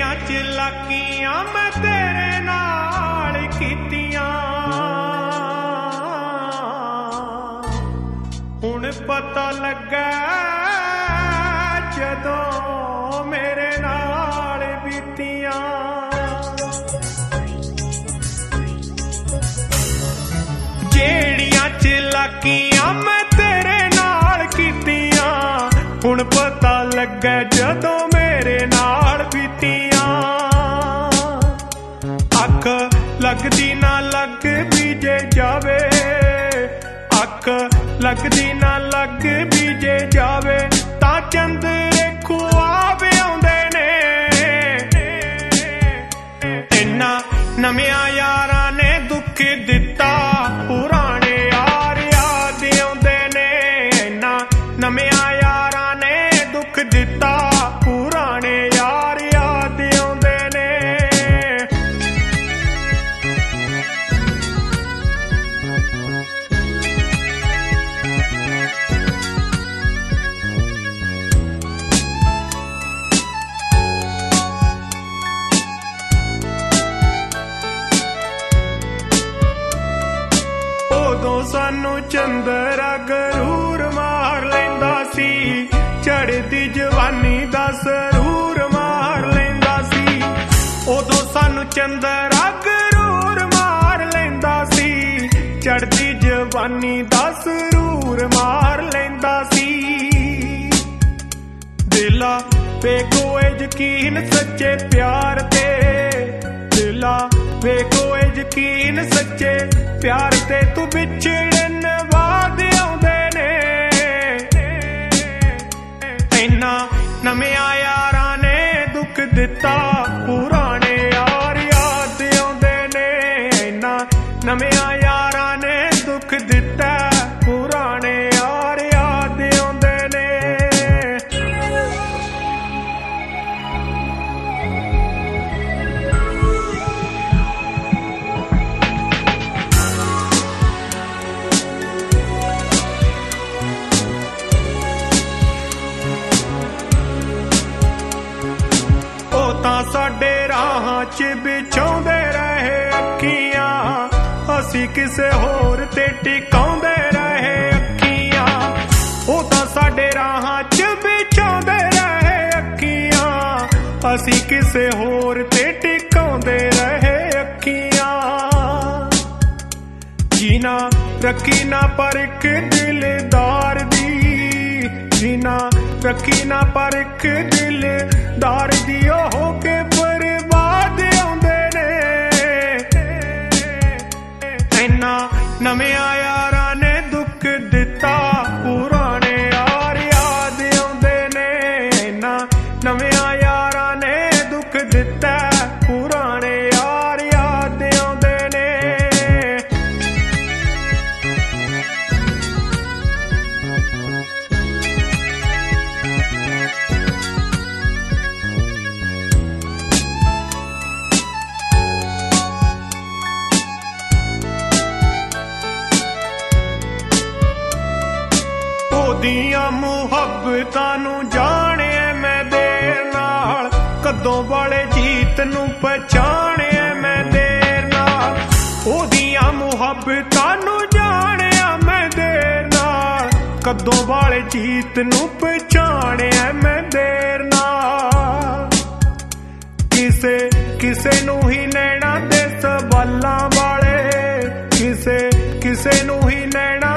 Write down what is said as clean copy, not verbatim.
ਜਿਹੜੀਆਂ ਚਲਾਕੀਆਂ ਮੈਂ ਤੇਰੇ ਨਾਲ ਕੀਤੀਆਂ ਹੁਣ ਪਤਾ ਲੱਗਾ ਜਦੋਂ ਮੇਰੇ ਨਾਲ ਬੀਤੀਆਂ ਜਿਹੜੀਆਂ ਚਲਾਕੀਆਂ ਮੈਂ ਤੇਰੇ ਨਾਲ ਕੀਤੀਆਂ ਹੁਣ ਪਤਾ ਲੱਗਾ ਜਦੋਂ ਮੇਰੇ ਨਾਲ ਬੀਤੀਆਂ ਅੱਖ ਲੱਗਦੀ ਨਾ ਲੱਗ ਵੀ ਜੇ ਜਾਵੇ ਅੱਖ ਲੱਗਦੀ ਨਾ ਲੱਗ ਵੀ ਜੇ ਜਾਵੇ ਤਾਂ ਚੰਦਰੇ ਖੁਆਬ ਆਉਂਦੇ ਨੇ ਇੰਨਾ ਨਵਿਆਂ ਯਾਰਾਂ ਨੇ ਦੁੱਖ ਦਿੱਤਾ ਪੁਰਾਣੇ ਯਾਰ ਯਾਦ ਆਉਂਦੇ ਨੇ ਇੰਨਾ ਨਵਿਆਂ ਯਾਰਾਂ ਨੇ ਦੁੱਖ ਦਿੱਤਾ ਪੁਰਾਣੇ ਯਾਰ ਯਾਦ ਆਉਂਦੇ ਨੇ ਉਦੋਂ ਸਾਨੂੰ ਚੰਦਰਾ ਗਰੂਰ ਮਾਰ ਲੈਂਦਾ ਸੀ ਚੜ੍ਹਦੀ ਜਵਾਨੀ ਦਾ ਸਰੂਰ ਮਾਰ ਲੈਂਦਾ ਸੀ ਉਦੋਂ ਸਾਨੂੰ ਚੰਦਰਾ ਗਰੂਰ ਮਾਰ ਲੈਂਦਾ ਸੀ ਚੜ੍ਹਦੀ ਜਵਾਨੀ ਦਾ ਸਰੂਰ ਮਾਰ ਲੈਂਦਾ ਸੀ ਦਿਲਾਂ ਤੇ ਕੋਈ ਯਕੀਨ ਸੱਚੇ ਪਿਆਰ ਤੇ ਦਿਲਾਂ ਵੇ ਕੋਈ ਯਕੀਨ ਸੱਚੇ ਪਿਆਰ ਤੇ ਤੂੰ ਵਿਛੜਨ ਬਾਅਦ ਆਉਂਦੇ ਨੇ ਇੰਨਾ ਨਵਿਆਂ ਯਾਰਾਂ ਨੇ ਦੁੱਖ ਦਿੱਤਾ ਪੁਰਾਣੇ ਯਾਰ ਯਾਦ ਆਉਂਦੇ ਨੇ ਇੰਨਾ ਨਵਿਆਂ ਯਾਰਾਂ ਨੇ ਦੁੱਖ ਦਿੱਤਾ ਪੁਰਾਣੇ ਯਾਰ ਯਾਦ ਆਉਂਦੇ ਨੇ ਤਾਂ ਸਾਡੇ ਰਾਹਾਂ 'ਚ ਵਿਛਾਉਂਦੇ ਰਹੇ ਅੱਖੀਆਂ ਅਸੀਂ ਕਿਸੇ ਹੋਰ ਤੇ ਟਿਕਾਉਂਦੇ ਰਹੇ ਅੱਖੀਆਂ ਉਹ ਤਾਂ ਸਾਡੇ ਰਾਹਾਂ 'ਚ ਵਿਛਾਉਂਦੇ ਰਹੇ ਅੱਖੀਆਂ ਅਸੀਂ ਕਿਸੇ ਹੋਰ ਤੇ ਟਿਕਾਉਂਦੇ ਰਹੇ ਅੱਖੀਆਂ ਜੀਨਾ ਰੱਖੀ ਨਾ ਪਰਖ ਦਿਲਦਾਰ ਦੀ ਜੀਨਾ ਰੱਖੀ ਨਾ ਪਰਖ ਦਿਲਦਾਰ ਦੀ ਉਹ ਹੋ ਕੇ ਬਰਬਾਦ ਆਉਂਦੇ ਨੇ ਇੰਨਾ ਨਵਿਆਂ ਯਾਰਾਂ ਨੇ ਦੁੱਖ ਦਿੱਤਾ ਪੁਰਾਣੇ ਯਾਰ ਯਾਦ ਆਉਂਦੇ ਨੇ ਇੰਨਾ ਨਵਿਆਂ ਯਾਰਾਂ ਨੇ ਦੁੱਖ ਦਿੱਤਾ ਪੁਰਾਣੇ ਯਾਰ ਯਾਦ ਆਉਂਦੇ ਨੇ ਉਹਦੀਆਂ ਮੁਹੱਬਤਾਂ ਨੂੰ ਜਾਣਿਆ ਮੈਂ ਦੇਰ ਨਾਲ ਕਦੋਂ ਵਾਲੇ ਜੀਤ ਨੂੰ ਪਛਾਣਿਆ ਮੈਂ ਦੇਰ ਨਾਲ ਉਹਦੀਆਂ ਮੁਹੱਬਤਾਂ ਨੂੰ ਜਾਣਿਆ ਮੈਂ ਦੇਰ ਨਾਲ ਕਦੋਂ ਵਾਲੇ ਜੀਤ ਨੂੰ ਪਛਾਣਿਆ ਮੈਂ ਦੇਰ ਨਾਲ ਕਿਸੇ ਨੂੰ ਹੀ ਨੈਣਾ ਦੇ ਸਵਾਲਾਂ ਵਾਲੇ ਕਿਸੇ ਨੂੰ ਹੀ ਨੈਣਾ